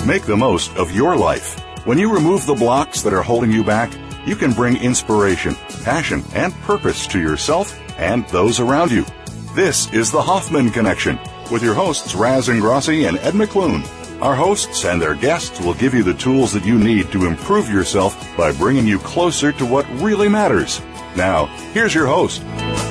Make the most of your life. When you remove the blocks that are holding you back, you can bring inspiration, passion, and purpose to yourself and those around you. This is the Hoffman Connection with your hosts Raz Ingrasci and Ed McClune. Our hosts and their guests will give you the tools that you need to improve yourself by bringing you closer to what really matters. Now, here's your host.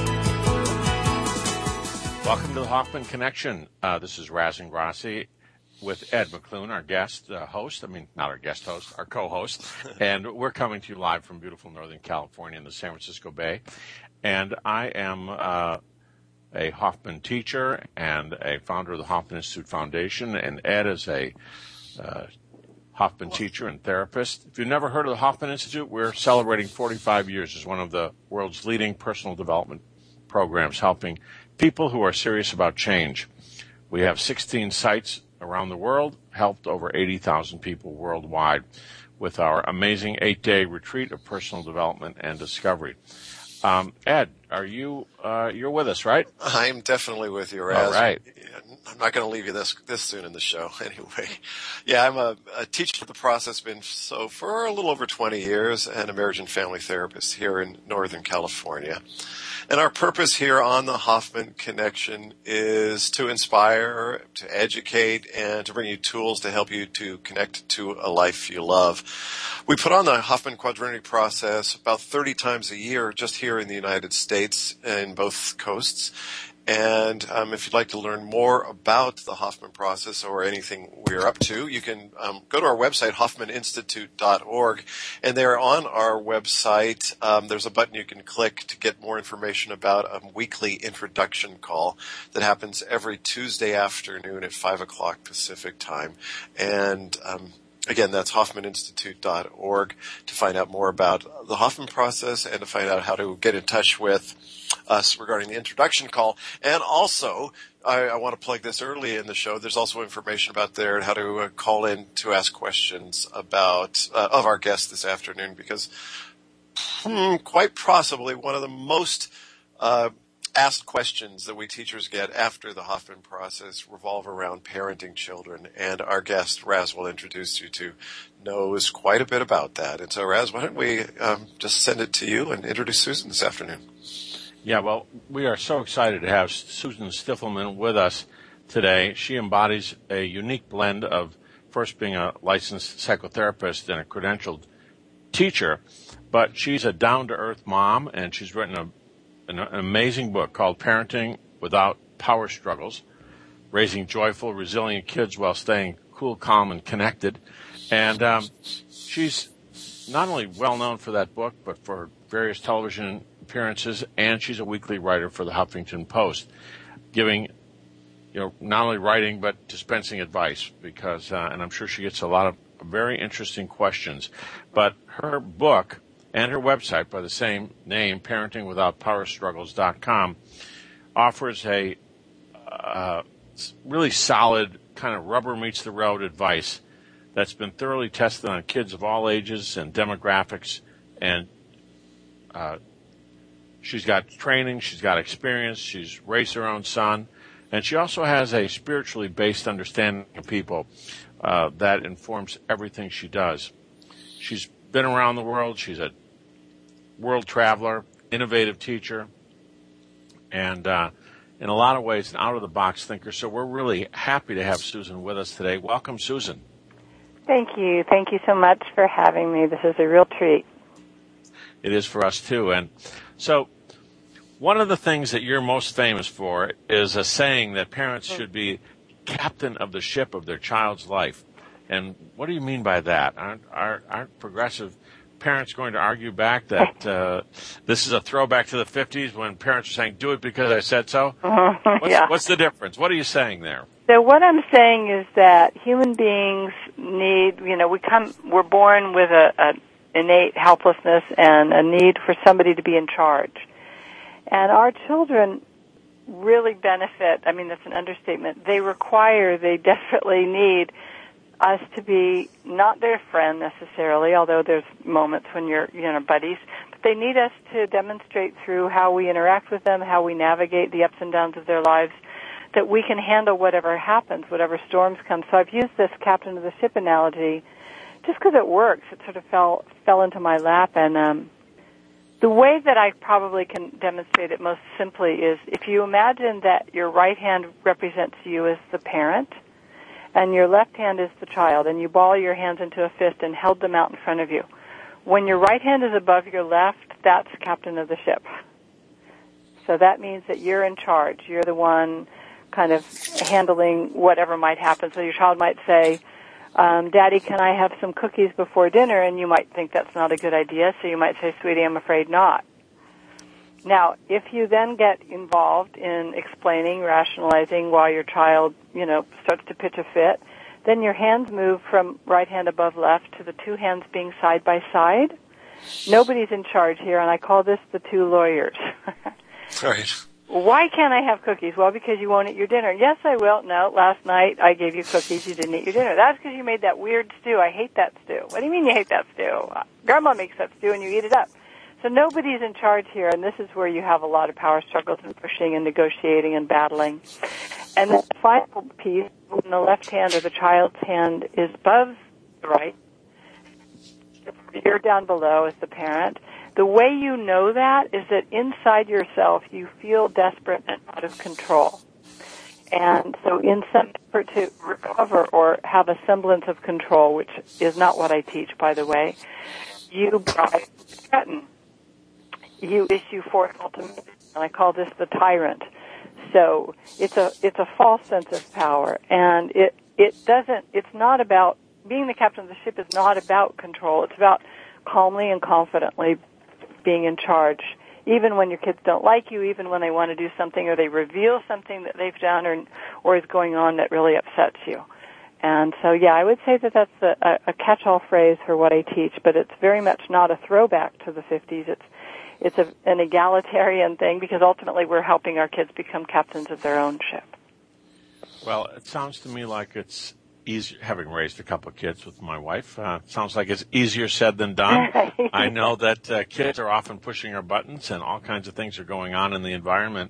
Welcome to the Hoffman Connection. This is Raz Ingrasci with Ed McClune, our guest host. I mean, not our guest host, our co-host. And we're coming to you live from beautiful Northern California in the San Francisco Bay. And I am a Hoffman teacher and a founder of the Hoffman Institute Foundation. And Ed is a Hoffman teacher and therapist. If you've never heard of the Hoffman Institute, we're celebrating 45 years as one of the world's leading personal development programs, helping people who are serious about change. We have 16 sites around the world, helped over 80,000 people worldwide with our amazing 8-day retreat of personal development and discovery. Ed, are you're with us, right? I'm definitely with you, Raz. All right. I'm not going to leave you this soon in the show anyway. Yeah, I'm a teacher of the process, been so for a little over 20 years, and a marriage and family therapist here in Northern California. And our purpose here on the Hoffman Connection is to inspire, to educate, and to bring you tools to help you to connect to a life you love. We put on the Hoffman Quadrinity process about 30 times a year just here in the United States in both coasts. And if you'd like to learn more about the Hoffman process or anything we're up to, you can go to our website, hoffmaninstitute.org. And there on our website, there's a button you can click to get more information about a weekly introduction call that happens every Tuesday afternoon at 5 o'clock Pacific time. And again, that's hoffmaninstitute.org to find out more about the Hoffman process and to find out how to get in touch with us regarding the introduction call. And also, I want to plug this early in the show. There's also information about there how to call in to ask questions about of our guest this afternoon, because quite possibly one of the most asked questions that we teachers get after the Hoffman process revolve around parenting children, and our guest, Raz, will introduce you to, knows quite a bit about that. And so, Raz, why don't we just send it to you and introduce Susan this afternoon? Yeah, well, we are so excited to have Susan Stiffelman with us today. She embodies a unique blend of first being a licensed psychotherapist and a credentialed teacher, but she's a down-to-earth mom, and she's written an amazing book called Parenting Without Power Struggles, Raising Joyful, Resilient Kids While Staying Cool, Calm, and Connected. And she's not only well-known for that book, but for various television appearances, and she's a weekly writer for the Huffington Post, giving, not only writing, but dispensing advice, because, and I'm sure she gets a lot of very interesting questions. But her book and her website by the same name, parentingwithoutpowerstruggles.com, offers a really solid kind of rubber meets the road advice that's been thoroughly tested on kids of all ages and demographics. And she's got training, she's got experience, she's raised her own son, and she also has a spiritually based understanding of people that informs everything she does. She's been around the world. She's a world traveler, innovative teacher, and in a lot of ways an out-of-the-box thinker. So we're really happy to have Susan with us today. Welcome, Susan. Thank you. Thank you so much for having me. This is a real treat. It is for us, too. And so one of the things that you're most famous for is a saying that parents should be captain of the ship of their child's life. And what do you mean by that? Aren't progressive parents going to argue back that this is a throwback to the 50s when parents were saying, do it because I said so? What's the difference? What are you saying there? So what I'm saying is that human beings need, we're born with an innate helplessness and a need for somebody to be in charge. And our children really benefit, that's an understatement, they desperately need us to be not their friend necessarily, although there's moments when you're, buddies, but they need us to demonstrate through how we interact with them, how we navigate the ups and downs of their lives, that we can handle whatever happens, whatever storms come. So I've used this captain of the ship analogy just because it works. It sort of fell into my lap. And the way that I probably can demonstrate it most simply is if you imagine that your right hand represents you as the parent and your left hand is the child, and you ball your hands into a fist and held them out in front of you. When your right hand is above your left, that's captain of the ship. So that means that you're in charge. You're the one kind of handling whatever might happen. So your child might say, Daddy, can I have some cookies before dinner? And you might think that's not a good idea, so you might say, Sweetie, I'm afraid not. Now, if you then get involved in explaining, rationalizing while your child, starts to pitch a fit, then your hands move from right hand above left to the two hands being side by side. Nobody's in charge here, and I call this the two lawyers. Right. Why can't I have cookies? Well, because you won't eat your dinner. Yes, I will. No, last night I gave you cookies. You didn't eat your dinner. That's because you made that weird stew. I hate that stew. What do you mean you hate that stew? Grandma makes that stew and you eat it up. So nobody's in charge here, and this is where you have a lot of power struggles and pushing and negotiating and battling. And the final piece, when the left hand or the child's hand is above the right, you're down below as the parent. The way you know that is that inside yourself you feel desperate and out of control. And so in some effort to recover or have a semblance of control, which is not what I teach, by the way, you bribe, threaten. You issue forth ultimatums, and I call this the tyrant. So it's a false sense of power, and it's not about, being the captain of the ship is not about control. It's about calmly and confidently being in charge, even when your kids don't like you, even when they want to do something or they reveal something that they've done or is going on that really upsets you. And so, yeah, I would say that that's a catch-all phrase for what I teach, but it's very much not a throwback to the 50s. It's an egalitarian thing because ultimately we're helping our kids become captains of their own ship. Well, it sounds to me like it's easier, having raised a couple of kids with my wife, sounds like it's easier said than done. I know that kids are often pushing our buttons and all kinds of things are going on in the environment.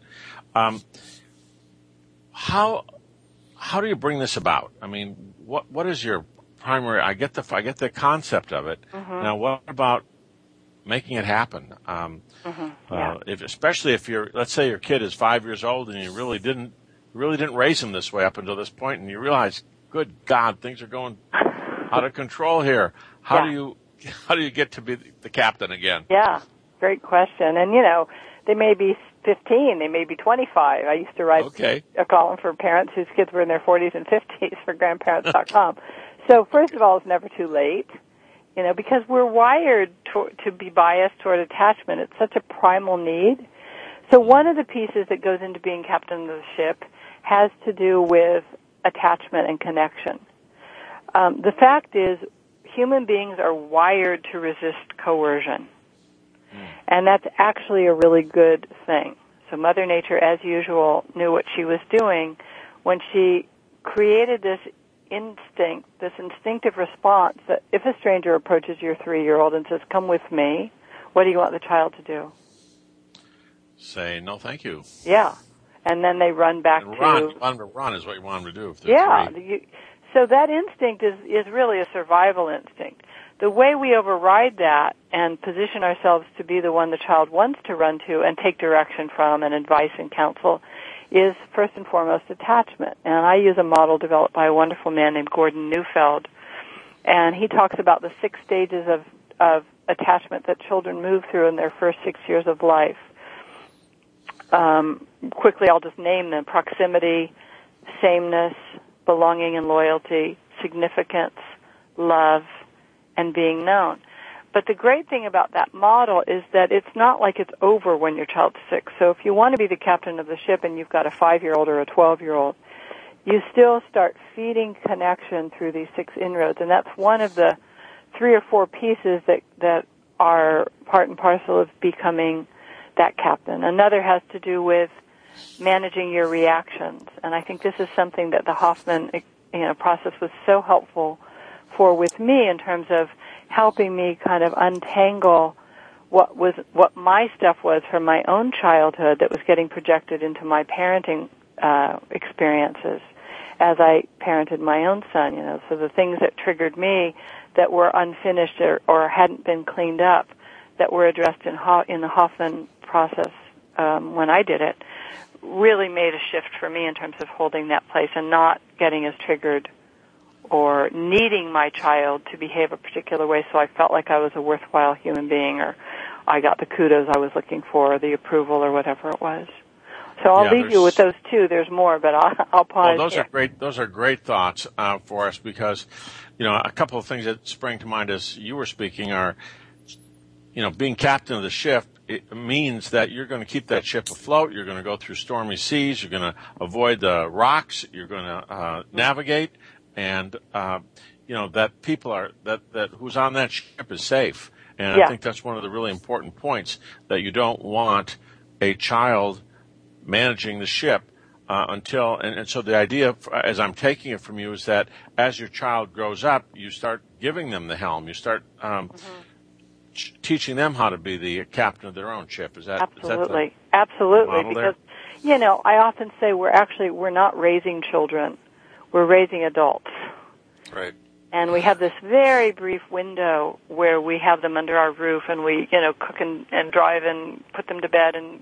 How do you bring this about? I mean, what is your primary, I get the concept of it. Mm-hmm. Now, what about making it happen? Especially if let's say your kid is 5 years old and you really didn't raise him this way up until this point, and you realize, good God, things are going out of control here. How do you get to be the captain again? Yeah, great question. And they may be 15, they may be 25. I used to write a column for parents whose kids were in their 40s and 50s for grandparents.com. So first of all, it's never too late. Because we're wired to be biased toward attachment. It's such a primal need. So one of the pieces that goes into being captain of the ship has to do with attachment and connection. The fact is, human beings are wired to resist coercion. And that's actually a really good thing. So Mother Nature, as usual, knew what she was doing when she created this instinct, this instinctive response that if a stranger approaches your 3-year-old and says, come with me, what do you want the child to do? Say, no, thank you. Yeah. And then they run back run is what you want them to do if they're So that instinct is really a survival instinct. The way we override that and position ourselves to be the one the child wants to run to and take direction from and advice and counsel is first and foremost attachment. And I use a model developed by a wonderful man named Gordon Neufeld. And he talks about the 6 stages of attachment that children move through in their first 6 years of life. Quickly, I'll just name them: proximity, sameness, belonging and loyalty, significance, love, and being known. But the great thing about that model is that it's not like it's over when your child's 6. So if you want to be the captain of the ship and you've got a 5-year-old or a 12-year-old, you still start feeding connection through these 6 inroads. And that's one of the 3 or 4 pieces that are part and parcel of becoming that captain. Another has to do with managing your reactions. And I think this is something that the Hoffman process was so helpful for with me in terms of helping me kind of untangle what my stuff was from my own childhood that was getting projected into my parenting experiences as I parented my own son, so the things that triggered me that were unfinished or hadn't been cleaned up that were addressed in the Hoffman process when I did it really made a shift for me in terms of holding that place and not getting as triggered or needing my child to behave a particular way so I felt like I was a worthwhile human being or I got the kudos I was looking for or the approval or whatever it was. So I'll leave you with those two. There's more, but I'll pause. Well, those are great thoughts for us because, a couple of things that spring to mind as you were speaking are, being captain of the ship, it means that you're going to keep that ship afloat. You're going to go through stormy seas. You're going to avoid the rocks. You're going to navigate, and that people are that who's on that ship is safe. And I think that's one of the really important points, that you don't want a child managing the ship until, and so the idea, as I'm taking it from you, is that as your child grows up, you start giving them the helm. You start teaching them how to be the captain of their own ship. Is that absolutely, model because I often say we're not raising children, we're raising adults. Right. And we have this very brief window where we have them under our roof and we, cook and drive and put them to bed and,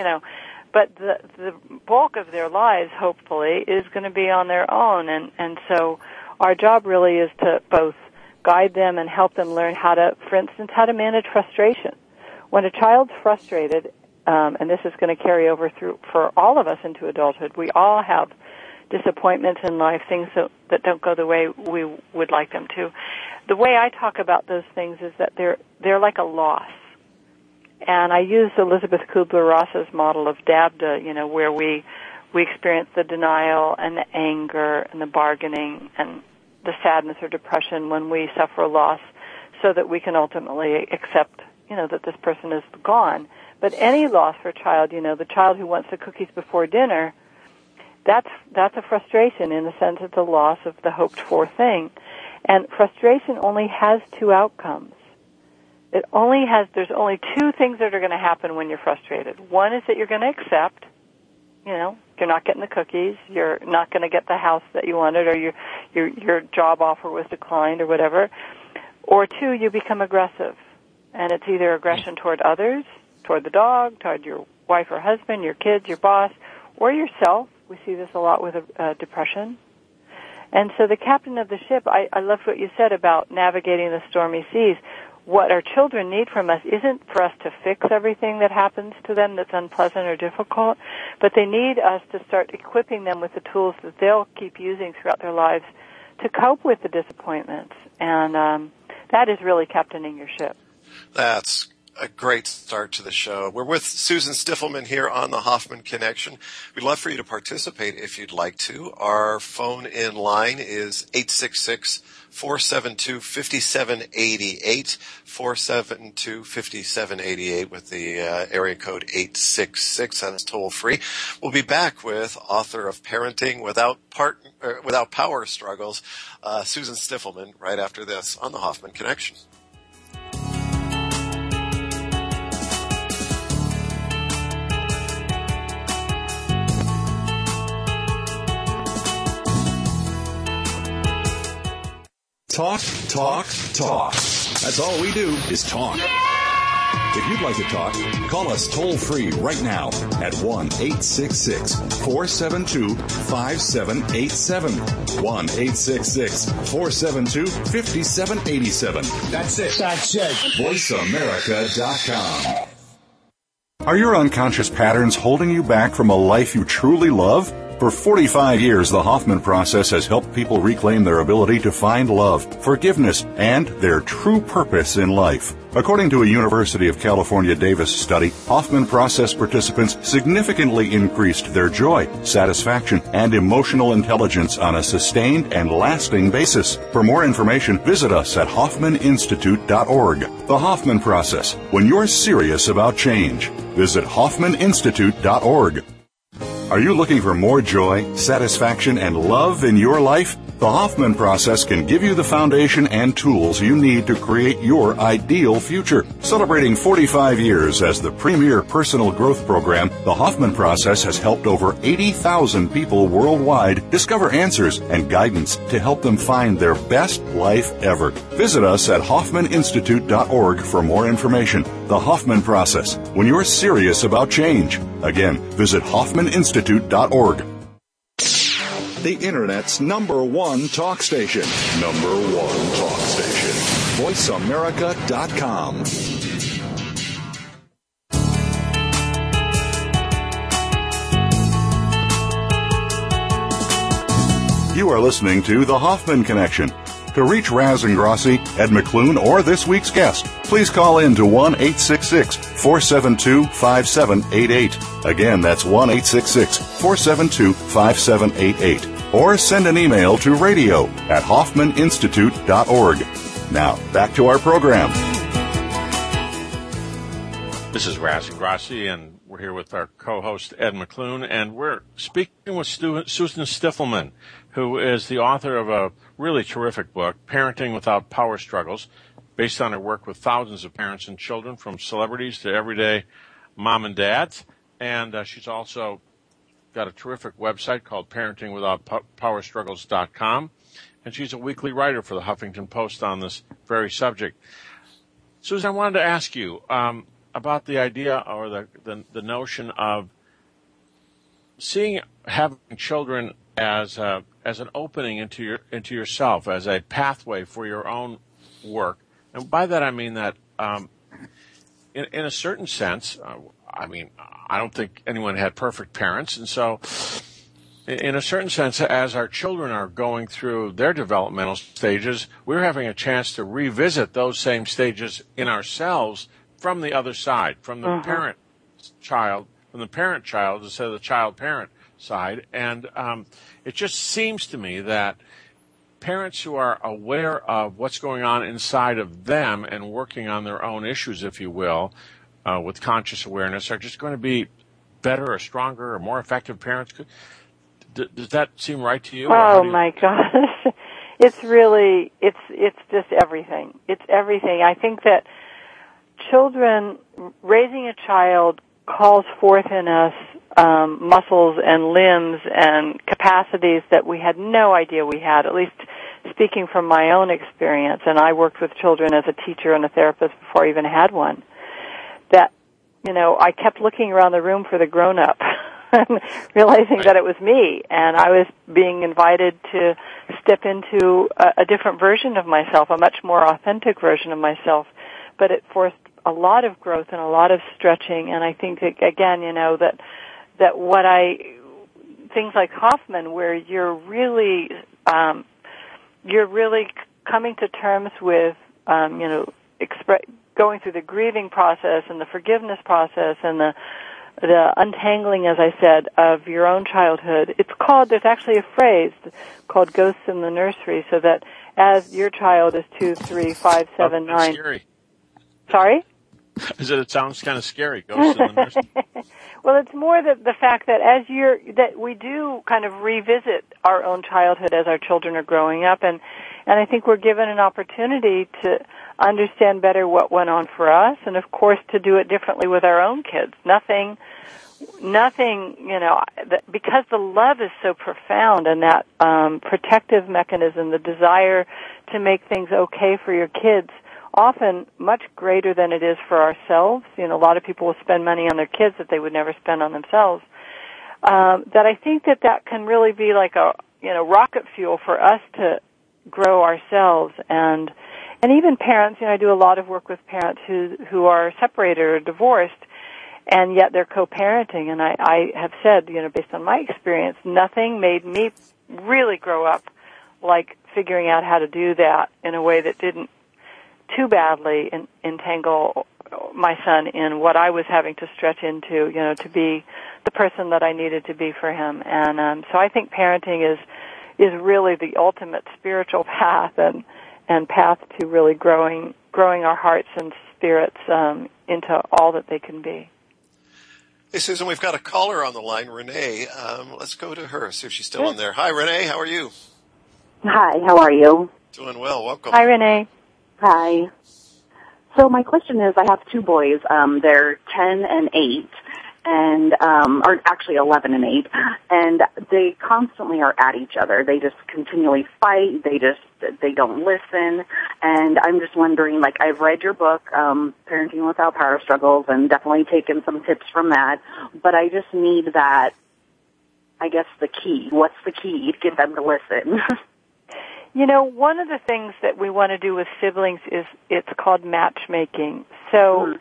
but the bulk of their lives, hopefully, is going to be on their own. And so our job really is to both guide them and help them learn how to manage frustration. When a child's frustrated, and this is going to carry over through for all of us into adulthood, we all have disappointments in life, things that don't go the way we would like them to. The way I talk about those things is that they're like a loss. And I use Elizabeth Kubler-Ross's model of DABDA, where we experience the denial and the anger and the bargaining and the sadness or depression when we suffer a loss so that we can ultimately accept, that this person is gone. But any loss for a child, the child who wants the cookies before dinner, that's a frustration in the sense it's a loss of the hoped-for thing. And frustration only has two outcomes. There's only two things that are going to happen when you're frustrated. One is that you're going to accept, you're not getting the cookies, you're not going to get the house that you wanted, or your job offer was declined or whatever. Or two, you become aggressive. And it's either aggression toward others, toward the dog, toward your wife or husband, your kids, your boss, or yourself. We see this a lot with depression. And so the captain of the ship, I loved what you said about navigating the stormy seas. What our children need from us isn't for us to fix everything that happens to them that's unpleasant or difficult, but they need us to start equipping them with the tools that they'll keep using throughout their lives to cope with the disappointments. And that is really captaining your ship. That's a great start to the show. We're with Susan Stiffelman here on the Hoffman Connection. We'd love for you to participate if you'd like to. Our phone in line is 866-472-5788, 472-5788 with the area code 866. That's toll free. We'll be back with author of Parenting Without Power Struggles, Susan Stiffelman, right after this on the Hoffman Connection. Talk, talk, talk. That's all we do is talk. If you'd like to talk, call us toll-free right now at 1-866-472-5787. 1-866-472-5787. That's it. VoiceAmerica.com. Are your unconscious patterns holding you back from a life you truly love? For 45 years, the Hoffman process has helped people reclaim their ability to find love, forgiveness, and their true purpose in life. According to a University of California Davis study, Hoffman process participants significantly increased their joy, satisfaction, and emotional intelligence on a sustained and lasting basis. For more information, visit us at HoffmanInstitute.org. The Hoffman process, when you're serious about change. Visit HoffmanInstitute.org. Are you looking for more joy, satisfaction, and love in your life? The Hoffman process can give you the foundation and tools you need to create your ideal future. Celebrating 45 years as the premier personal growth program, the Hoffman process has helped over 80,000 people worldwide discover answers and guidance to help them find their best life ever. Visit us at HoffmanInstitute.org for more information. The Hoffman process, when you're serious about change. Again, visit HoffmanInstitute.org. The Internet's number one talk station. VoiceAmerica.com. You are listening to The Hoffman Connection. To reach Raz Ingrasci, Ed McClune, or this week's guest, please call in to 1-866-472-5788. Again, that's 1-866-472-5788. Or send an email to radio@HoffmanInstitute.org. Now, back to our program. This is Raz Ingrasci, and we're here with our co-host, Ed McClune, and we're speaking with Susan Stiffelman, who is the author of a really terrific book, Parenting Without Power Struggles, based on her work with thousands of parents and children, from celebrities to everyday mom and dads. And she's also got a terrific website called parentingwithoutpowerstruggles.com, and she's a weekly writer for the Huffington Post on this very subject. Susan, I wanted to ask you about the idea or the notion of having children as an opening into yourself, as a pathway for your own work. And by that I mean that in a certain sense, I don't think anyone had perfect parents, and so in a certain sense, as our children are going through their developmental stages, we're having a chance to revisit those same stages in ourselves from the other side, from the parent-child instead of the child-parent side. And it just seems to me that parents who are aware of what's going on inside of them and working on their own issues, if you will, with conscious awareness, are just going to be better or stronger or more effective parents. Does that seem right to you? Oh, my gosh. It's really, it's just everything. It's everything. I think that raising a child calls forth in us muscles and limbs and capacities that we had no idea we had, at least speaking from my own experience. And I worked with children as a teacher and a therapist before I even had one. That, I kept looking around the room for the grown-up, realizing that it was me, and I was being invited to step into a different version of myself, a much more authentic version of myself. But it forced a lot of growth and a lot of stretching, and I think that, again, that things like Hoffman, where you're really coming to terms with, going through the grieving process and the forgiveness process and the untangling, as I said, of your own childhood. There's actually a phrase called ghosts in the nursery, so that as your child is 2, 3, 5, 7, 9. Scary. Sorry? It sounds kind of scary, ghosts in the nursery. Well, it's more the fact that that we do kind of revisit our own childhood as our children are growing up, and I think we're given an opportunity to understand better what went on for us, and of course to do it differently with our own kids. Nothing, because the love is so profound, and that protective mechanism, the desire to make things okay for your kids, often much greater than it is for ourselves. A lot of people will spend money on their kids that they would never spend on themselves. That I think that can really be like a rocket fuel for us to grow ourselves, and even parents. I do a lot of work with parents who are separated or divorced, and yet they're co-parenting. And I have said, based on my experience, nothing made me really grow up like figuring out how to do that in a way that didn't too badly entangle my son in what I was having to stretch into, to be the person that I needed to be for him. And so I think parenting is really the ultimate spiritual path and path to really growing our hearts and spirits into all that they can be. Hey, Susan, we've got a caller on the line, Renee. Let's go to her, see if she's still in there. Hi, Renee. How are you? Hi, how are you? Doing well. Welcome. Hi, Renee. Hi. So my question is, I have two boys. They're 10 and 8, and or actually 11 and 8, and they constantly are at each other. They just continually fight. They don't listen, and I'm just wondering, like, I've read your book, Parenting Without Power Struggles, and definitely taken some tips from that, but I just need that, I guess, the key. What's the key to get them to listen? You know, one of the things that we want to do with siblings is it's called matchmaking. So,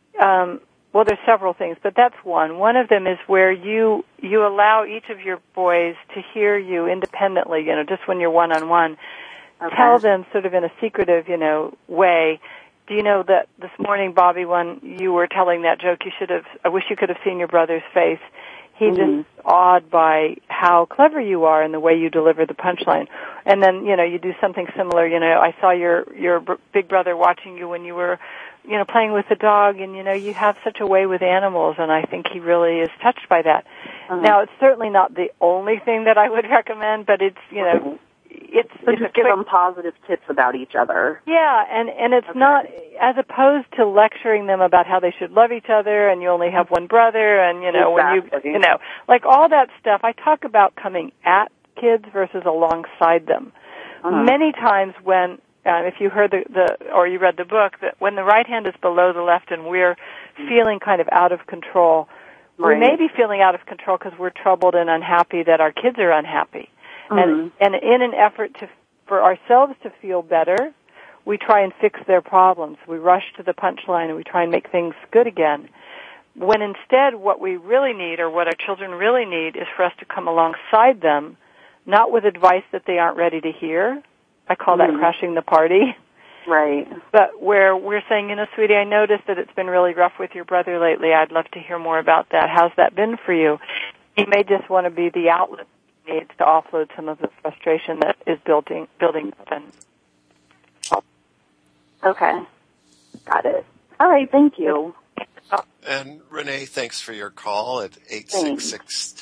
well, there's several things, but that's one. One of them is where you allow each of your boys to hear you independently, you know, just when you're one-on-one. Okay. Tell them sort of in a secretive, you know, way. Do you know that this morning, Bobby, when you were telling that joke, I wish you could have seen your brother's face. He's just awed by how clever you are and the way you deliver the punchline. And then, you know, you do something similar. You know, I saw your big brother watching you when you were, you know, playing with the dog, and, you know, you have such a way with animals, and I think he really is touched by that. Now, it's certainly not the only thing that I would recommend, but it's, you know, it's just give them positive tips about each other. Yeah, and it's not, as opposed to lecturing them about how they should love each other and you only have one brother and, you know, when you know, like all that stuff, I talk about coming at kids versus alongside them. Many times when, if you heard or you read the book, that when the right hand is below the left and we're feeling kind of out of control, we may be feeling out of control because we're troubled and unhappy that our kids are unhappy. And in an effort for ourselves to feel better, we try and fix their problems. We rush to the punchline and we try and make things good again. When instead what we really need, or what our children really need, is for us to come alongside them, not with advice that they aren't ready to hear. I call that crashing the party. Right. But where we're saying, you know, sweetie, I noticed that it's been really rough with your brother lately. I'd love to hear more about that. How's that been for you? He may just want to be the outlet needs to offload some of the frustration that is building up. And okay, got it. All right, thank you. And Renee, thanks for your call at 866.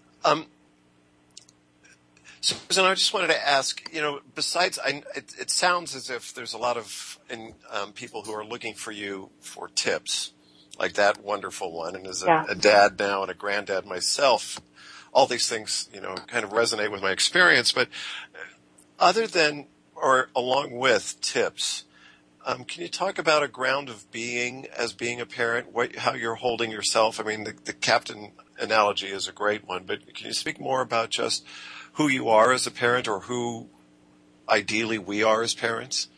Susan, I just wanted to ask, you know, besides, it sounds as if there's a lot of people who are looking for you for tips, like that wonderful one. And as a dad now and a granddad myself, all these things, you know, kind of resonate with my experience. But other than or along with tips, can you talk about a ground of being as being a parent, how you're holding yourself? I mean, the captain analogy is a great one, but can you speak more about just who you are as a parent, or who ideally we are as parents?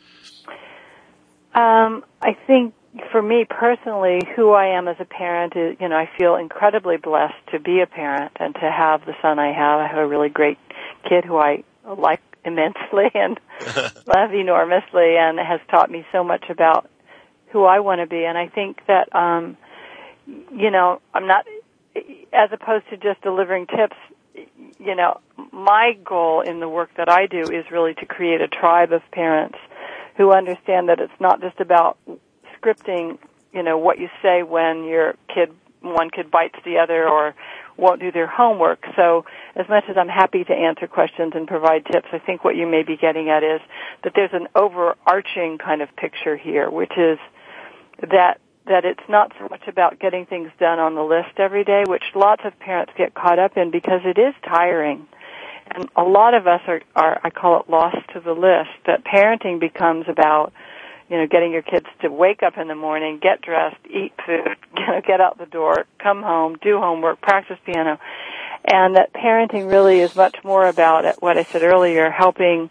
I think for me personally, who I am as a parent is, you know, I feel incredibly blessed to be a parent and to have the son I have. I have a really great kid who I like immensely and love enormously, and has taught me so much about who I want to be. And I think that, you know, I'm not, as opposed to just delivering tips, you know, my goal in the work that I do is really to create a tribe of parents who understand that it's not just about scripting, you know, what you say when one kid bites the other or won't do their homework. So as much as I'm happy to answer questions and provide tips, I think what you may be getting at is that there's an overarching kind of picture here, which is that it's not so much about getting things done on the list every day, which lots of parents get caught up in because it is tiring. And a lot of us are I call it lost to the list, that parenting becomes about, you know, getting your kids to wake up in the morning, get dressed, eat food, you know, get out the door, come home, do homework, practice piano. And that parenting really is much more about what I said earlier, helping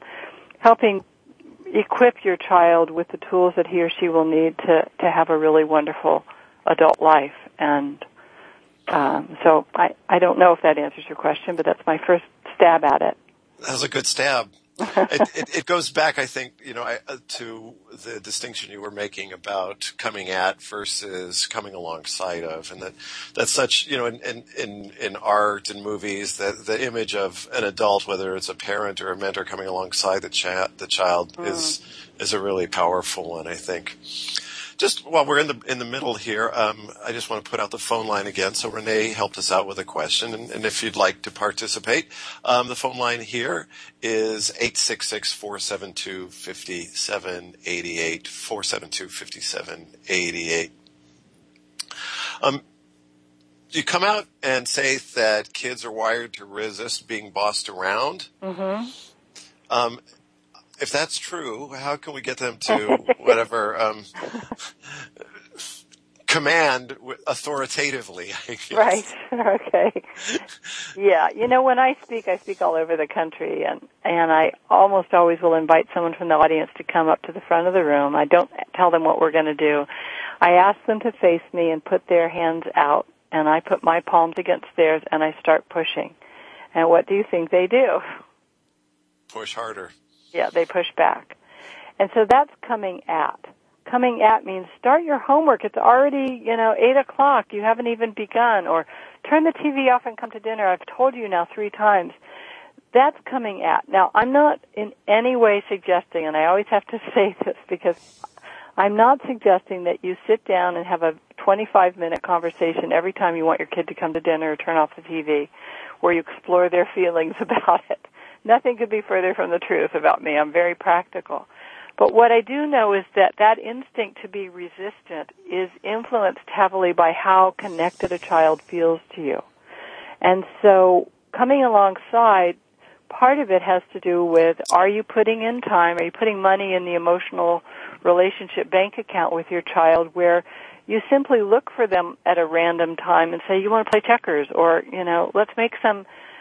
equip your child with the tools that he or she will need to have a really wonderful adult life. And so I don't know if that answers your question, but that's my first stab at it. That was a good stab. It goes back, I think, you know, to the distinction you were making about coming at versus coming alongside of, and that's such, you know, in art and movies, that the image of an adult, whether it's a parent or a mentor, coming alongside the child is a really powerful one, I think. Just while we're in the middle here, I just want to put out the phone line again. So Renee helped us out with a question, and if you'd like to participate, the phone line here is 866-472-5788, 472-5788. You come out and say that kids are wired to resist being bossed around. Mm-hmm. If that's true, how can we get them to whatever command authoritatively? I guess. Right. Okay. Yeah. When I speak all over the country, and I almost always will invite someone from the audience to come up to the front of the room. I don't tell them what we're going to do. I ask them to face me and put their hands out, and I put my palms against theirs, and I start pushing. And what do you think they do? Push harder. Yeah, they push back. And so that's coming at. Coming at means start your homework. It's already, 8 o'clock. You haven't even begun. Or turn the TV off and come to dinner. I've told you now 3 times. That's coming at. Now, I'm not in any way suggesting, and I always have to say this because I'm not suggesting that you sit down and have a 25-minute conversation every time you want your kid to come to dinner or turn off the TV, where you explore their feelings about it. Nothing could be further from the truth about me. I'm very practical. But what I do know is that instinct to be resistant is influenced heavily by how connected a child feels to you. And so coming alongside, part of it has to do with, are you putting in time, are you putting money in the emotional relationship bank account with your child where you simply look for them at a random time and say, you want to play checkers, or, let's make some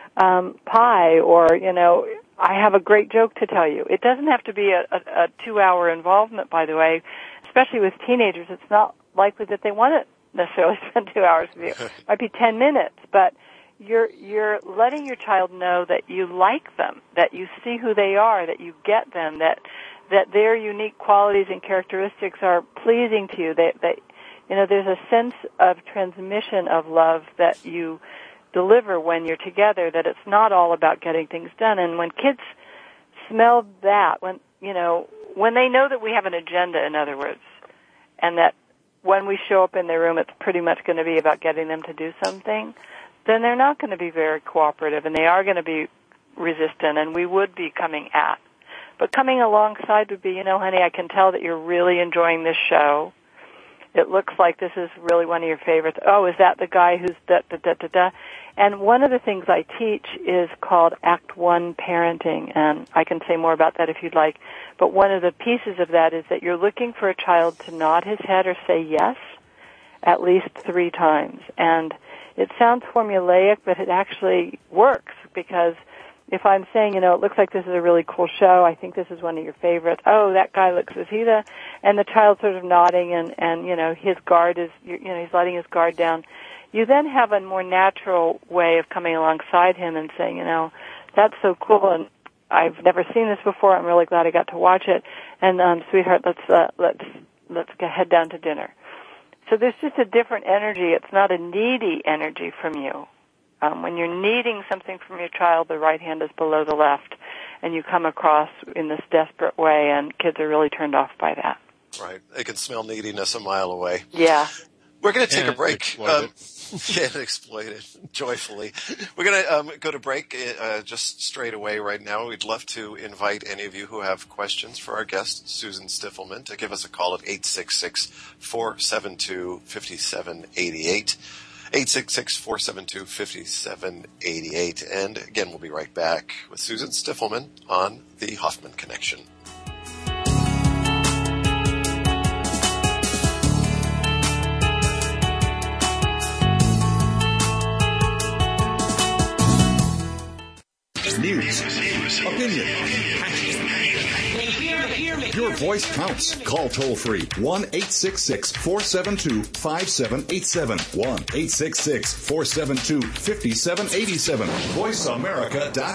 pie, or, I have a great joke to tell you. It doesn't have to be a 2-hour involvement, by the way. Especially with teenagers, it's not likely that they want to necessarily spend 2 hours with you. It might be 10 minutes, but you're letting your child know that you like them, that you see who they are, that you get them, that their unique qualities and characteristics are pleasing to you, that there's a sense of transmission of love that you deliver when you're together, that it's not all about getting things done. And when kids smell that, when they know that we have an agenda, in other words, and that when we show up in their room it's pretty much going to be about getting them to do something, then they're not going to be very cooperative, and they are going to be resistant, and we would be coming at. But coming alongside would be, honey, I can tell that you're really enjoying this show. It looks like this is really one of your favorites. Oh, is that the guy who's da-da-da-da-da? And one of the things I teach is called Act 1 parenting, and I can say more about that if you'd like. But one of the pieces of that is that you're looking for a child to nod his head or say yes at least 3 times. And it sounds formulaic, but it actually works, because if I'm saying, it looks like this is a really cool show, I think this is one of your favorites. Oh, that guy is he the, and the child's sort of nodding and his guard is, he's letting his guard down. You then have a more natural way of coming alongside him and saying, that's so cool, and I've never seen this before. I'm really glad I got to watch it. And, sweetheart, let's head down to dinner. So there's just a different energy. It's not a needy energy from you. When you're needing something from your child, the right hand is below the left, and you come across in this desperate way, and kids are really turned off by that. Right. They can smell neediness a mile away. Yeah. We're going to take a break. Exploit it joyfully. We're going to go to break just straight away right now. We'd love to invite any of you who have questions for our guest, Susan Stiffelman, to give us a call at 866-472-5788. 866-472-5788. And again, we'll be right back with Susan Stiffelman on the Hoffman Connection. News, opinion, your voice counts. Call toll-free 1-866-472-5787. 1-866-472-5787.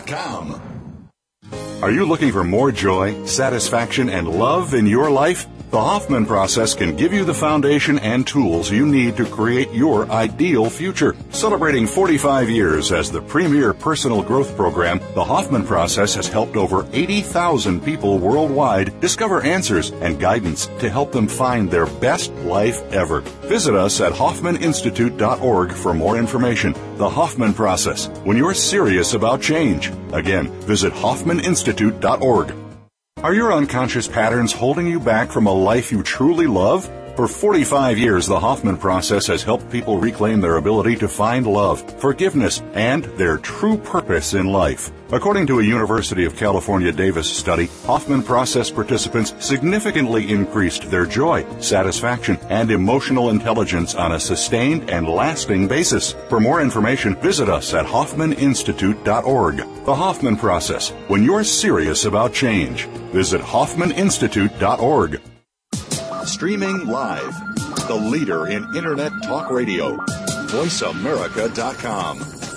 VoiceAmerica.com. Are you looking for more joy, satisfaction, and love in your life? The Hoffman Process can give you the foundation and tools you need to create your ideal future. Celebrating 45 years as the premier personal growth program, the Hoffman Process has helped over 80,000 people worldwide discover answers and guidance to help them find their best life ever. Visit us at HoffmanInstitute.org for more information. The Hoffman Process, when you're serious about change. Again, visit HoffmanInstitute.org. Are your unconscious patterns holding you back from a life you truly love? For 45 years, the Hoffman Process has helped people reclaim their ability to find love, forgiveness, and their true purpose in life. According to a University of California Davis study, Hoffman Process participants significantly increased their joy, satisfaction, and emotional intelligence on a sustained and lasting basis. For more information, visit us at HoffmanInstitute.org. The Hoffman Process, when you're serious about change. Visit HoffmanInstitute.org. Streaming live, the leader in Internet talk radio, VoiceAmerica.com.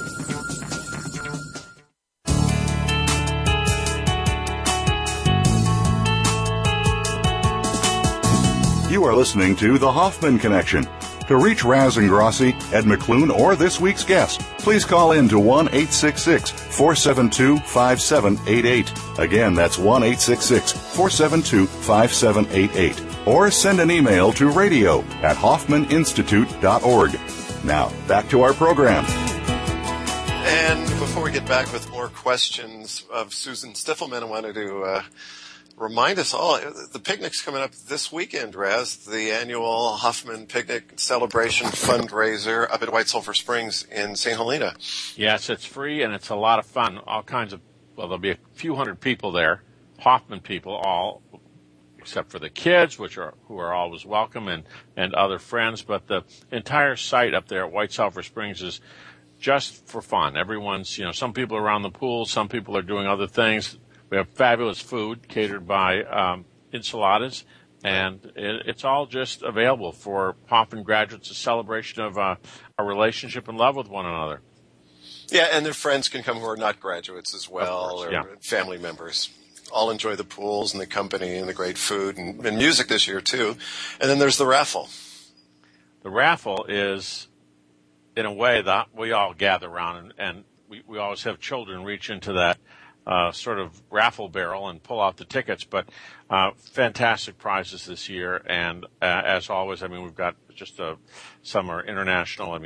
You are listening to The Hoffman Connection. To reach Raz Ingrasci, Ed McClune, or this week's guest, please call in to 1-866-472-5788. Again, that's 1-866-472-5788. Or send an email to radio@HoffmanInstitute.org. Now, back to our program. And before we get back with more questions of Susan Stiffelman, I wanted to remind us all, the picnic's coming up this weekend, Raz, the annual Hoffman Picnic Celebration fundraiser up at White Sulphur Springs in St. Helena. Yes, it's free and it's a lot of fun. All kinds of, well, there'll be a few hundred people there, Hoffman people, all except for the kids, who are always welcome, and other friends. But the entire site up there at White Sulphur Springs is just for fun. Everyone's, some people are around the pool, some people are doing other things. We have fabulous food catered by Enchiladas, and it's all just available for Hoffman graduates, a celebration of a relationship and love with one another. Yeah, and their friends can come who are not graduates as well, course, or family members. All enjoy the pools and the company and the great food and music this year, too. And then there's the raffle. The raffle is, in a way, that we all gather around, and we always have children reach into that sort of raffle barrel and pull out the tickets. But fantastic prizes this year. And as always, we've got just some are international.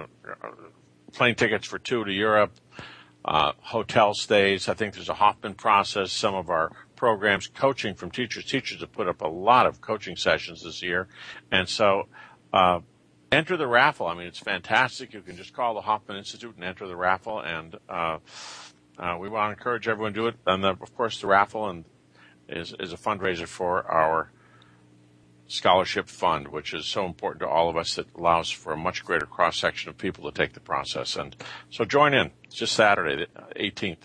Plane tickets for 2 to Europe. Hotel stays. I think there's a Hoffman Process. Some of our programs, coaching from teachers. Teachers have put up a lot of coaching sessions this year. And so enter the raffle. It's fantastic. You can just call the Hoffman Institute and enter the raffle. And we want to encourage everyone to do it. And, of course, the raffle is a fundraiser for our scholarship fund, which is so important to all of us. That allows for a much greater cross-section of people to take the process. And so join in. It's just Saturday, the 18th.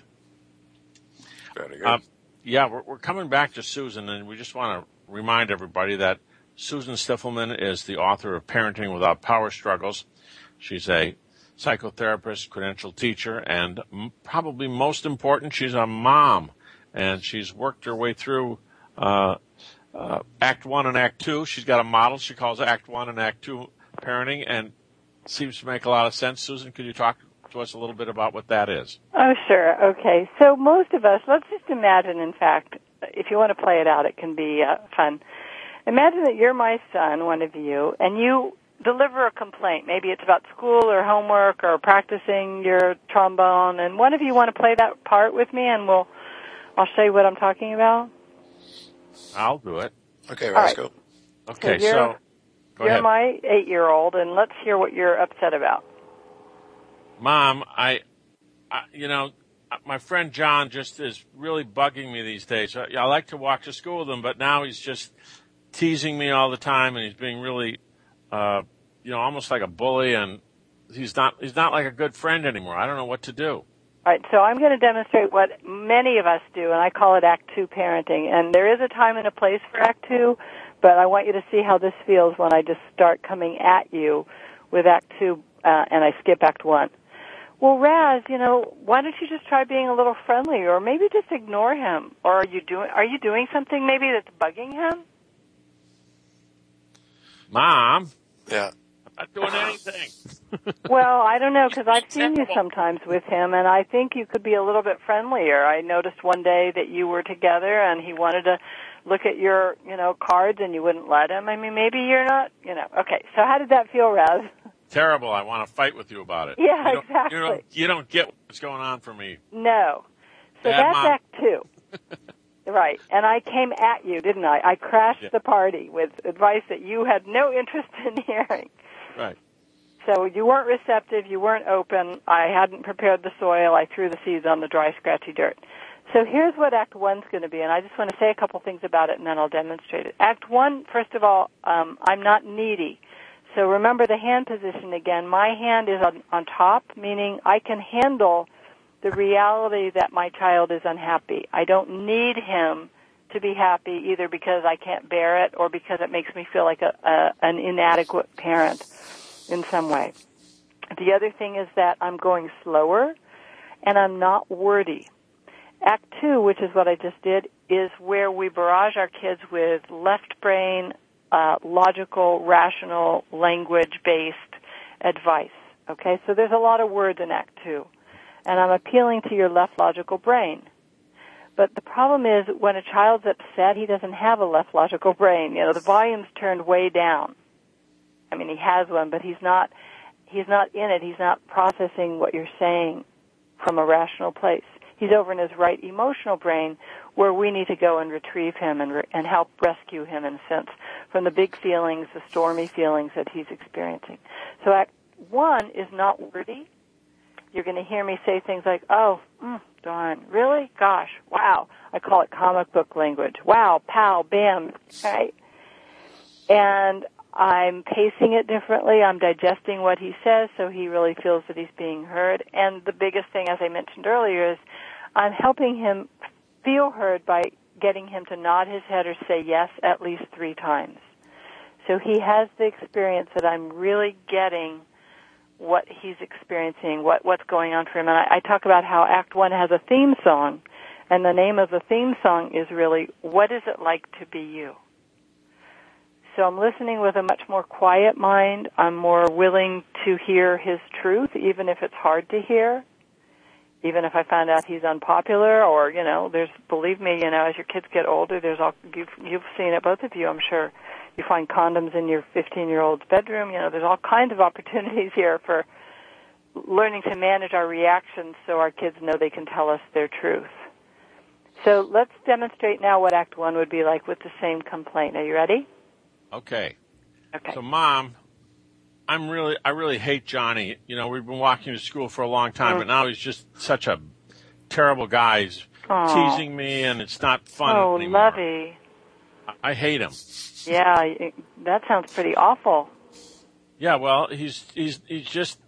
Very good. We're coming back to Susan, and we just want to remind everybody that Susan Stiffelman is the author of Parenting Without Power Struggles. She's a psychotherapist, credentialed teacher, and probably most important, she's a mom. And she's worked her way through Act 1 and Act 2. She's got a model she calls Act 1 and Act 2 parenting, and it seems to make a lot of sense. Susan, could you talk to us a little bit about what that is? Oh, sure. Okay. So most of us, let's just imagine, in fact, if you want to play it out, it can be fun. Imagine that you're my son, one of you, and you deliver a complaint. Maybe it's about school or homework or practicing your trombone, and one of you want to play that part with me, and I'll show you what I'm talking about. I'll do it. Okay, Roscoe. Okay, so go you're ahead. my 8-year-old, and let's hear what you're upset about. Mom, my friend John just is really bugging me these days. I like to walk to school with him, but now he's just teasing me all the time, and he's being really, almost like a bully, and he's not like a good friend anymore. I don't know what to do. All right, so I'm going to demonstrate what many of us do, and I call it Act 2 parenting. And there is a time and a place for Act 2, but I want you to see how this feels when I just start coming at you with Act 2 and I skip Act 1. Well, Raz, why don't you just try being a little friendly, or maybe just ignore him? Or are you doing something maybe that's bugging him? Mom, Yeah. I'm not doing anything. Well, I don't know, because I've seen you sometimes with him, and I think you could be a little bit friendlier. I noticed one day that you were together, and he wanted to look at your, cards, and you wouldn't let him. I mean, maybe you're not, Okay, so how did that feel, Raz? Terrible. I want to fight with you about it. Yeah, exactly. You don't get what's going on for me. No. So Bad that's mom. Act 2. Right. And I came at you, didn't I? I crashed the party with advice that you had no interest in hearing. Right. So you weren't receptive, you weren't open, I hadn't prepared the soil, I threw the seeds on the dry, scratchy dirt. So here's what Act 1's going to be, and I just want to say a couple things about it, and then I'll demonstrate it. Act 1, first of all, I'm not needy. So remember the hand position again. My hand is on top, meaning I can handle the reality that my child is unhappy. I don't need him to be happy either because I can't bear it or because it makes me feel like an inadequate parent in some way. The other thing is that I'm going slower and I'm not wordy. Act 2, which is what I just did, is where we barrage our kids with left brain, logical, rational, language-based advice. Okay, so there's a lot of words in Act 2, and I'm appealing to your left logical brain. But the problem is when a child's upset, he doesn't have a left logical brain. The volume's turned way down. I mean, he has one, but he's not in it. He's not processing what you're saying from a rational place. He's over in his right emotional brain where we need to go and retrieve him and help rescue him, in a sense, from the big feelings, the stormy feelings that he's experiencing. So Act 1 is not wordy. You're going to hear me say things like, oh, darn, really? Gosh, wow. I call it comic book language. Wow, pow, bam, right? And I'm pacing it differently. I'm digesting what he says so he really feels that he's being heard. And the biggest thing, as I mentioned earlier, is I'm helping him feel heard by getting him to nod his head or say yes at least 3 times. So he has the experience that I'm really getting what he's experiencing, what's going on for him. And I talk about how Act 1 has a theme song, and the name of the theme song is really, What Is It Like to Be You? So I'm listening with a much more quiet mind. I'm more willing to hear his truth, even if it's hard to hear, even if I find out he's unpopular or, believe me, as your kids get older, you've seen it, both of you, I'm sure. You find condoms in your 15-year-old's bedroom. There's all kinds of opportunities here for learning to manage our reactions so our kids know they can tell us their truth. So let's demonstrate now what Act 1 would be like with the same complaint. Are you ready? Okay. Okay. So, Mom, I really hate Johnny. We've been walking to school for a long time, but now he's just such a terrible guy. He's teasing me, and it's not fun anymore. Oh, Lovey. I hate him. Yeah, that sounds pretty awful. Yeah, well, he's just,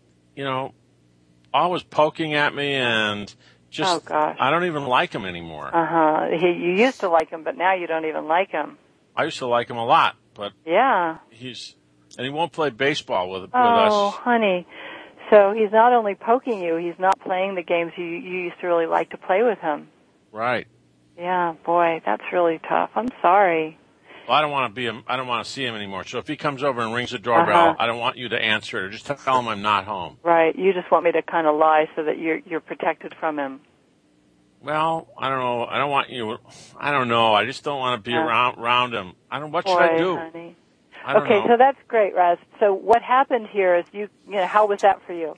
always poking at me and just, oh, gosh. I don't even like him anymore. Uh-huh. You used to like him, but now you don't even like him. I used to like him a lot, but yeah, and he won't play baseball with us. Oh, honey. So he's not only poking you, he's not playing the games you used to really like to play with him. Right. Yeah, boy, that's really tough. I'm sorry. Well, I don't want to see him anymore. So if he comes over and rings the doorbell, I don't want you to answer it or just tell him I'm not home. Right. You just want me to kind of lie so that you're protected from him. Well, I don't know. I don't want you. I don't know. I just don't want to be around him. What should I do? Honey. I don't know. So that's great, Raz. So what happened here is how was that for you?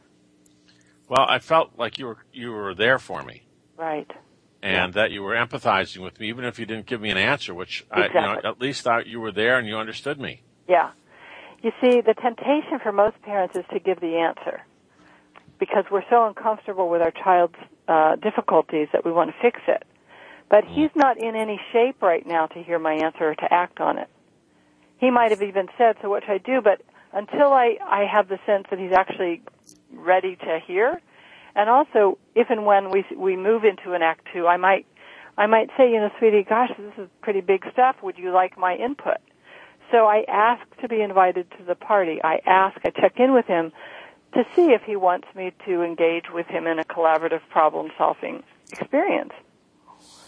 Well, I felt like you were there for me. Right. And that you were empathizing with me, even if you didn't give me an answer, which exactly. At least you were there and you understood me. Yeah. You see, the temptation for most parents is to give the answer because we're so uncomfortable with our child's difficulties that we want to fix it. But he's not in any shape right now to hear my answer or to act on it. He might have even said, so what should I do? But until I have the sense that he's actually ready to hear, and also, if and when we move into an Act 2, I might say, sweetie, gosh, this is pretty big stuff. Would you like my input? So I ask to be invited to the party. I check in with him to see if he wants me to engage with him in a collaborative problem-solving experience.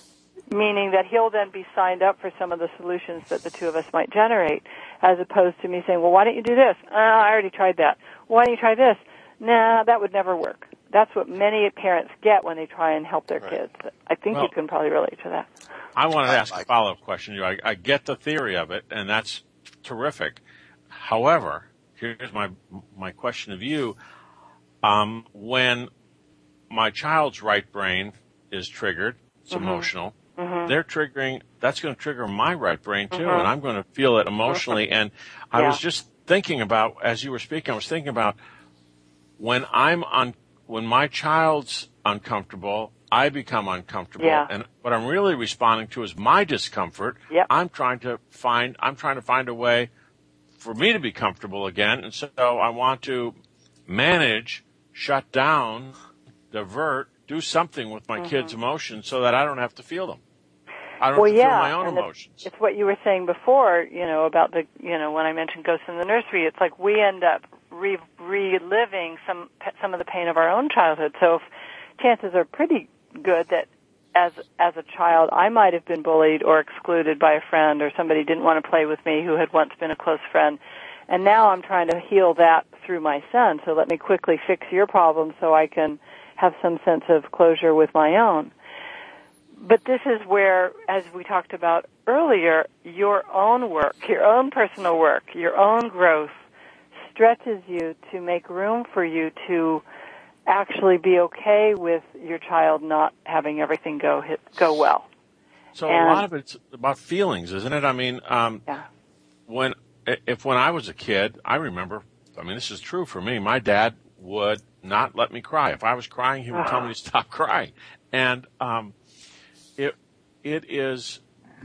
meaning that he'll then be signed up for some of the solutions that the two of us might generate, as opposed to me saying, well, why don't you do this? I already tried that. Why don't you try this? Nah, that would never work. That's what many parents get when they try and help their kids. I think you can probably relate to that. I wanted to ask a follow-up question. I get the theory of it, and that's terrific. However, here's my question of you. When my child's right brain is triggered, it's emotional, that's going to trigger my right brain too, and I'm going to feel it emotionally. And I was just thinking about, as you were speaking, I was thinking about when my child's uncomfortable, I become uncomfortable, and what I'm really responding to is my discomfort. Yep. I'm trying to find a way for me to be comfortable again, and so I want to manage, shut down, divert, do something with my kids' emotions so that I don't have to feel them. I don't have to feel my own emotions. It's what you were saying before, about when I mentioned Ghosts in the Nursery. It's like we end up reliving some of the pain of our own childhood. So chances are pretty good that as a child I might have been bullied or excluded by a friend, or somebody didn't want to play with me who had once been a close friend. And now I'm trying to heal that through my son. So let me quickly fix your problem so I can have some sense of closure with my own. But this is where, as we talked about earlier, your own work, your own personal work, your own growth stretches you to make room for you to actually be okay with your child not having everything go well. So a lot of it's about feelings, isn't it? I mean, when I was a kid, I remember, this is true for me, my dad would not let me cry. If I was crying, he would tell me to stop crying. And it is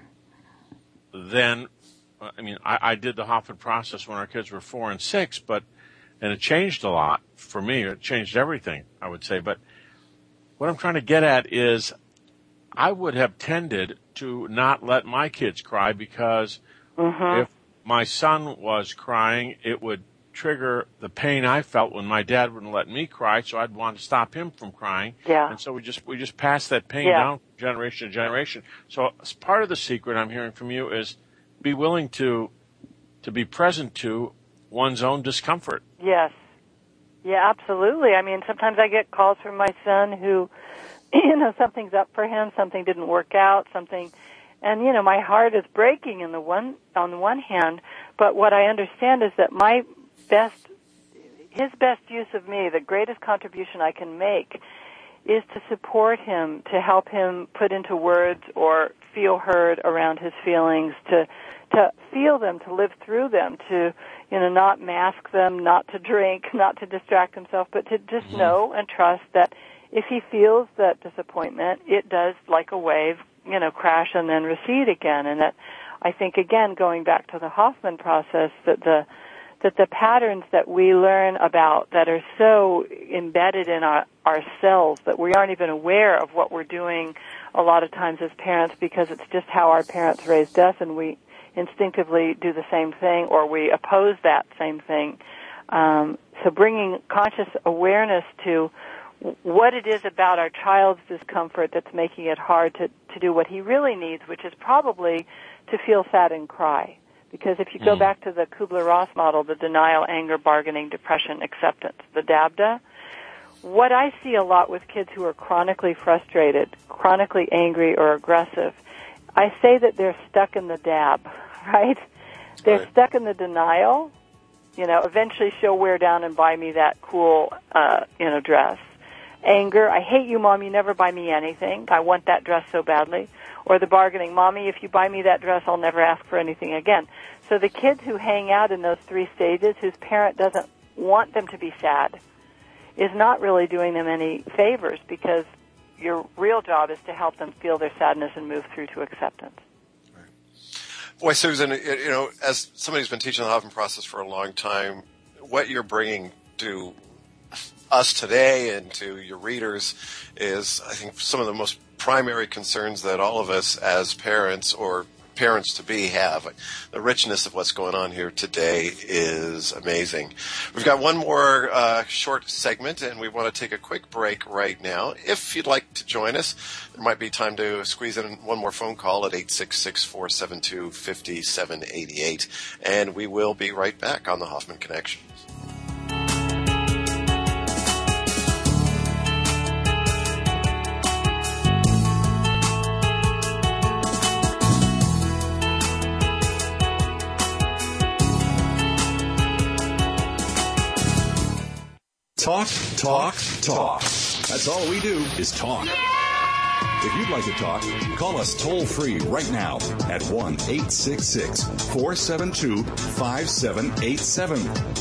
then, I did the Hoffman process when our kids were 4 and 6, and it changed a lot for me. It changed everything, I would say. But what I'm trying to get at is I would have tended to not let my kids cry because if my son was crying, it would trigger the pain I felt when my dad wouldn't let me cry, so I'd want to stop him from crying. Yeah. And so we just pass that pain down from generation to generation. So as part of the secret I'm hearing from you is be willing to be present to one's own discomfort. Yes. Yeah, absolutely. Sometimes I get calls from my son who, something's up for him, something didn't work out, and my heart is breaking on the one hand, but what I understand is that his best use of me, the greatest contribution I can make, is to support him, to help him put into words or feel heard around his feelings, to feel them, to live through them, to not mask them, not to drink, not to distract himself, but to just know and trust that if he feels that disappointment, it does, like a wave, crash and then recede again. And that I think, again, going back to the Hoffman process, that the patterns that we learn about that are so embedded in ourselves that we aren't even aware of what we're doing a lot of times as parents, because it's just how our parents raised us, and we instinctively do the same thing, or we oppose that same thing. So bringing conscious awareness to what it is about our child's discomfort that's making it hard to do what he really needs, which is probably to feel sad and cry. Because if you go back to the Kubler-Ross model, the denial, anger, bargaining, depression, acceptance, the DABDA, what I see a lot with kids who are chronically frustrated, chronically angry or aggressive, I say that they're stuck in the DAB, right? They're stuck in the denial. Eventually she'll wear down and buy me that cool, dress. Anger, I hate you, Mom, you never buy me anything. I want that dress so badly. Or the bargaining, Mommy, if you buy me that dress, I'll never ask for anything again. So the kids who hang out in those 3 stages, whose parent doesn't want them to be sad, is not really doing them any favors, because your real job is to help them feel their sadness and move through to acceptance. Boy, Susan, as somebody who's been teaching the Hoffman process for a long time, what you're bringing to us today and to your readers is, I think, some of the most primary concerns that all of us as parents or parents-to-be have. The richness of what's going on here today is amazing. We've got one more short segment, and we want to take a quick break right now. If you'd like to join us, there might be time to squeeze in one more phone call at 866-472-5788, and we will be right back on the Hoffman Connection. Talk, talk, talk. That's all we do is talk. If you'd like to talk, call us toll-free right now at 1-866-472-5787.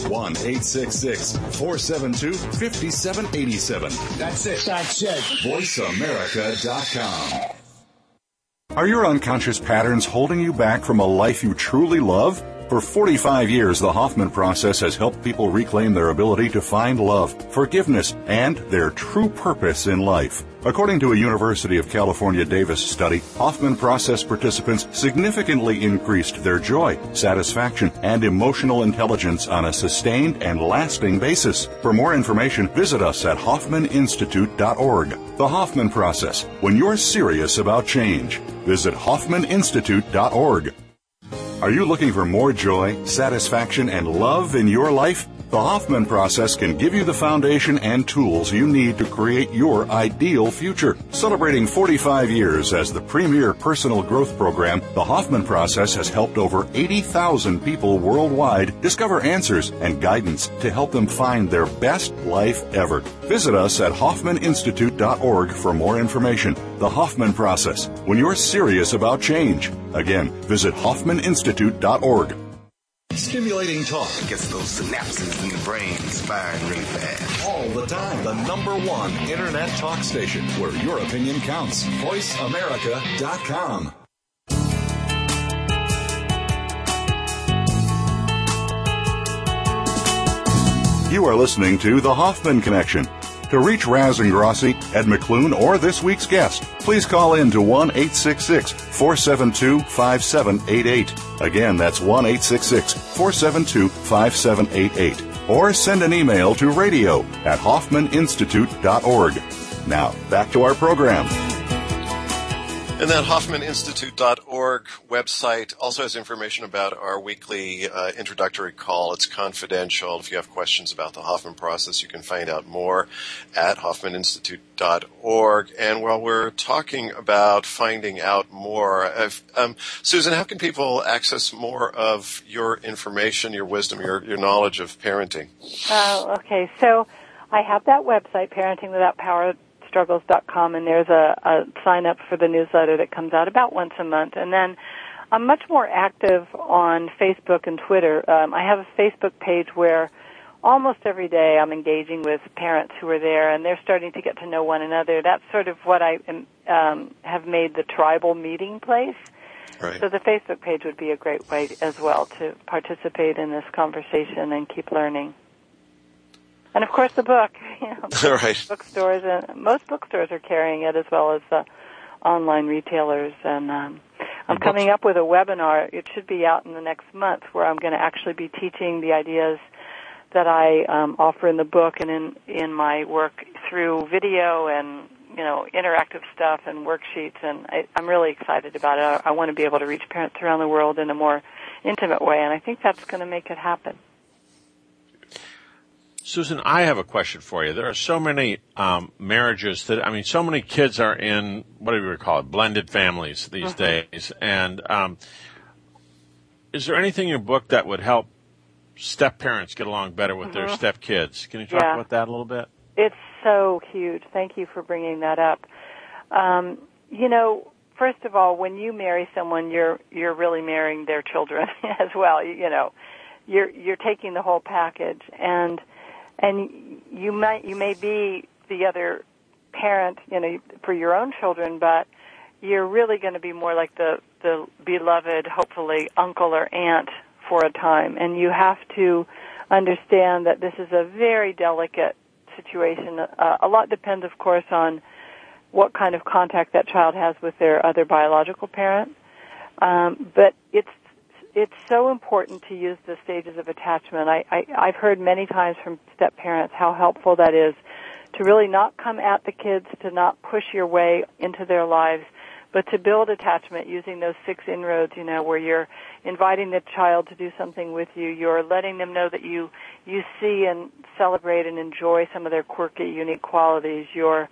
1-866-472-5787. That's it. VoiceAmerica.com. Are your unconscious patterns holding you back from a life you truly love? For 45 years, the Hoffman process has helped people reclaim their ability to find love, forgiveness, and their true purpose in life. According to a University of California Davis study, Hoffman process participants significantly increased their joy, satisfaction, and emotional intelligence on a sustained and lasting basis. For more information, visit us at HoffmanInstitute.org. The Hoffman process, when you're serious about change. Visit HoffmanInstitute.org. Are you looking for more joy, satisfaction, and love in your life? The Hoffman process can give you the foundation and tools you need to create your ideal future. Celebrating 45 years as the premier personal growth program, the Hoffman process has helped over 80,000 people worldwide discover answers and guidance to help them find their best life ever. Visit us at HoffmanInstitute.org for more information. The Hoffman process, when you're serious about change. Again, visit HoffmanInstitute.org. Stimulating talk Gets those synapses in the brain firing really fast. all the time. The number one internet talk station where your opinion counts. VoiceAmerica.com. You are listening to The Hoffman Connection. To reach Raz and Grossi, Ed McClune, or this week's guest, please call in to 1-866-472-5788. Again, that's 1-866-472-5788. Or send an email to radio@HoffmanInstitute.org. Now, back to our program. And that HoffmanInstitute.org website also has information about our weekly introductory call. It's confidential. If you have questions about the Hoffman process, you can find out more at HoffmanInstitute.org. And while we're talking about finding out more, Susan, how can people access more of your information, your wisdom, your knowledge of parenting? Okay, so I have that website, parentingwithoutpowerstruggles.com, and there's a sign up for the newsletter that comes out about once a month. And then I'm much more active on Facebook and Twitter. I have a Facebook page where almost every day I'm engaging with parents who are there, and they're starting to get to know one another. That's sort of what I have made the tribal meeting place. Right. So the Facebook page would be a great way as well to participate in this conversation and keep learning. And, of course, the book. Right. Bookstores, most bookstores are carrying it as well as the online retailers. And I'm coming up with a webinar. It should be out in the next month where I'm going to actually be teaching the ideas that I offer in the book and in my work through video and, interactive stuff and worksheets. And I'm really excited about it. I want to be able to reach parents around the world in a more intimate way, and I think that's going to make it happen. Susan, I have a question for you. There are so many marriages so many kids are in, what do we call it, blended families these days. And is there anything in your book that would help step-parents get along better with their step-kids? Can you talk about that a little bit? It's so huge. Thank you for bringing that up. First of all, when you marry someone, you're really marrying their children as well. You're taking the whole package, and you may be the other parent, for your own children, but you're really going to be more like the beloved, hopefully, uncle or aunt for a time. And you have to understand that this is a very delicate situation. A lot depends, of course, on what kind of contact that child has with their other biological parent. But it's so important to use the stages of attachment. I've heard many times from step-parents how helpful that is to really not come at the kids, to not push your way into their lives, but to build attachment using those 6 inroads, where you're inviting the child to do something with you, you're letting them know that you see and celebrate and enjoy some of their quirky, unique qualities, you're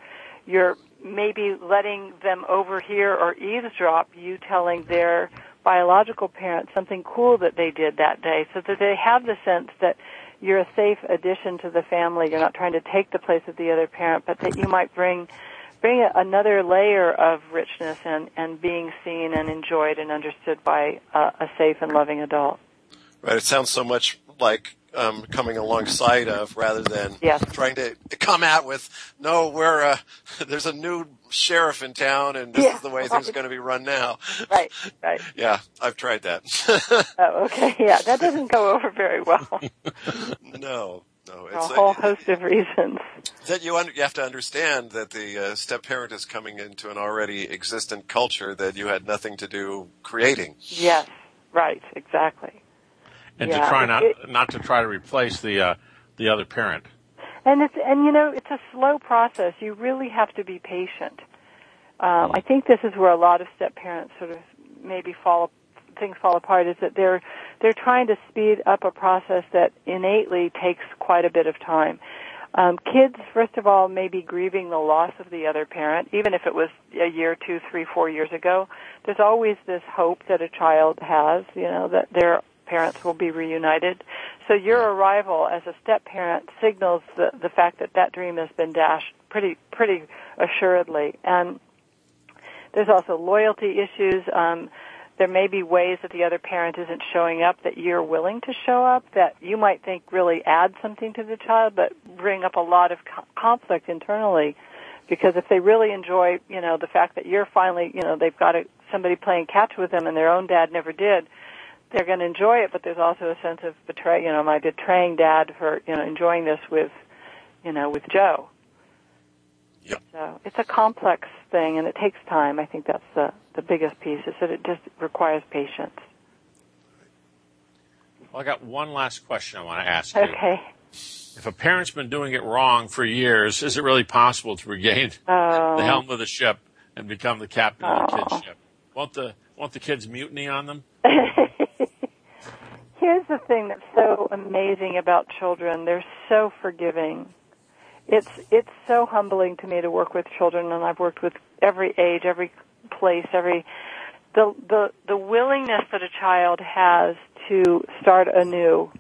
maybe letting them overhear or eavesdrop you telling their biological parents something cool that they did that day, so that they have the sense that you're a safe addition to the family. You're not trying to take the place of the other parent, but that you might bring another layer of richness and being seen and enjoyed and understood by a safe and loving adult. Right. It sounds so much like coming alongside of, rather than trying to come out with, no, there's a new sheriff in town and this is the way things are going to be run now. Right. Yeah, I've tried that. Oh, okay. Yeah, that doesn't go over very well. No. A whole host of reasons. That you have to understand that the step-parent is coming into an already existent culture that you had nothing to do creating. Yes, right, exactly. And to try not to try to replace the other parent. And it's a slow process. You really have to be patient. I think this is where a lot of step-parents sort of maybe things fall apart, is that they're trying to speed up a process that innately takes quite a bit of time. Kids, first of all, may be grieving the loss of the other parent, even if it was a year, 2, 3, 4 years ago. There's always this hope that a child has, that their parents will be reunited. So your arrival as a step-parent signals the fact that dream has been dashed pretty assuredly. And there's also loyalty issues. There may be ways that the other parent isn't showing up that you're willing to show up, that you might think really add something to the child, but bring up a lot of conflict internally. Because if they really enjoy, the fact that you're finally, they've got somebody playing catch with them and their own dad never did, they're going to enjoy it, but there's also a sense of am I betraying Dad for, enjoying this with Joe? Yep. So it's a complex thing, and it takes time. I think that's the biggest piece, is that it just requires patience. Well, I got one last question I want to ask you. Okay. If a parent's been doing it wrong for years, is it really possible to regain the helm of the ship and become the captain of the kid's ship? Won't the kids mutiny on them? Here's the thing that's so amazing about children. They're so forgiving. It's so humbling to me to work with children, and I've worked with every age, every place, the willingness that a child has to start anew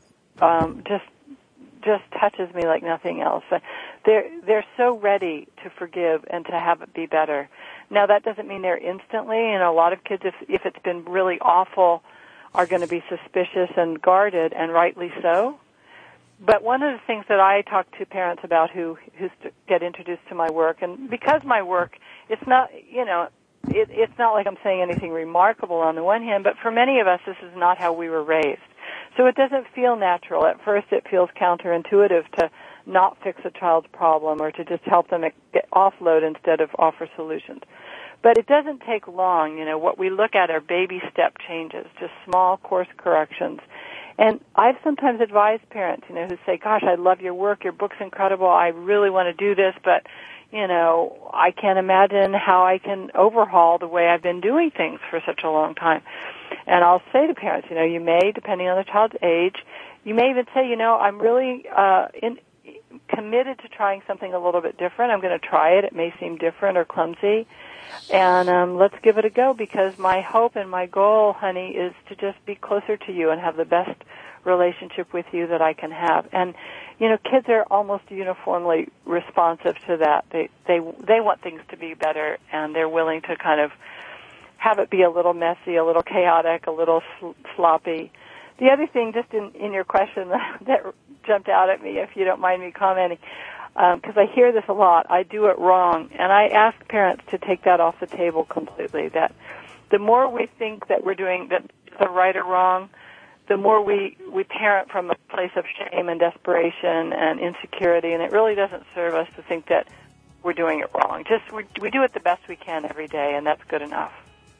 just touches me like nothing else. They're so ready to forgive and to have it be better. Now, that doesn't mean they're instantly, a lot of kids, if it's been really awful, are going to be suspicious and guarded, and rightly so. But one of the things that I talk to parents about who get introduced to my work, and because my work, it's not, it's not like I'm saying anything remarkable on the one hand, but for many of us, this is not how we were raised. So it doesn't feel natural. At first, it feels counterintuitive to not fix a child's problem or to just help them get offload instead of offer solutions. But it doesn't take long. What we look at are baby step changes, just small course corrections. And I've sometimes advised parents, who say, gosh, I love your work, your book's incredible, I really want to do this, but, I can't imagine how I can overhaul the way I've been doing things for such a long time. And I'll say to parents, you may, depending on the child's age, you may even say, I'm really committed to trying something a little bit different. I'm going to try it. It may seem different or clumsy. And let's give it a go, because my hope and my goal, honey, is to just be closer to you and have the best relationship with you that I can have. And, kids are almost uniformly responsive to that. They want things to be better, and they're willing to kind of have it be a little messy, a little chaotic, a little sloppy. The other thing, just in your question that jumped out at me, if you don't mind me commenting, because I hear this a lot, I do it wrong, and I ask parents to take that off the table completely, that the more we think that we're doing that the right or wrong, the more we parent from a place of shame and desperation and insecurity, and it really doesn't serve us to think that we're doing it wrong. Just we do it the best we can every day, and that's good enough.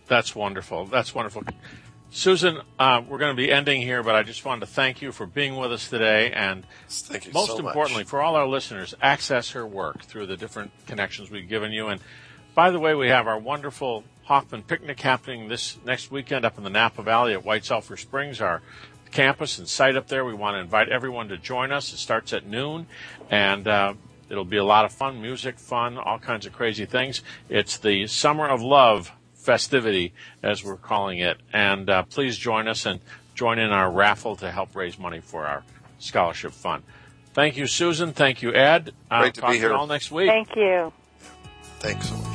That's wonderful. That's wonderful. Susan, we're going to be ending here, but I just wanted to thank you for being with us today. And thank you most so importantly, much. For all our listeners, access her work through the different connections we've given you. And by the way, we have our wonderful Hoffman picnic happening this next weekend up in the Napa Valley at White Sulphur Springs, our campus and site up there. We want to invite everyone to join us. It starts at noon, and it'll be a lot of fun, music, fun, all kinds of crazy things. It's the Summer of Love festivity, as we're calling it. And please join us and join in our raffle to help raise money for our scholarship fund. Thank you, Susan. Thank you, Ed. Great to be here. Talk to you all next week. Thank you. Thanks so much.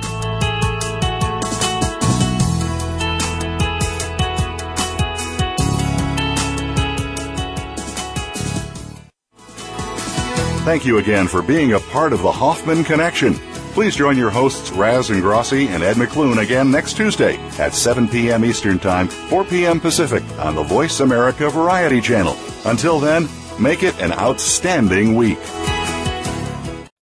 Thank you again for being a part of the Hoffman Connection. Please join your hosts Raz Ingrasci and Ed McClune again next Tuesday at 7 p.m. Eastern Time, 4 p.m. Pacific on the Voice America Variety Channel. Until then, make it an outstanding week.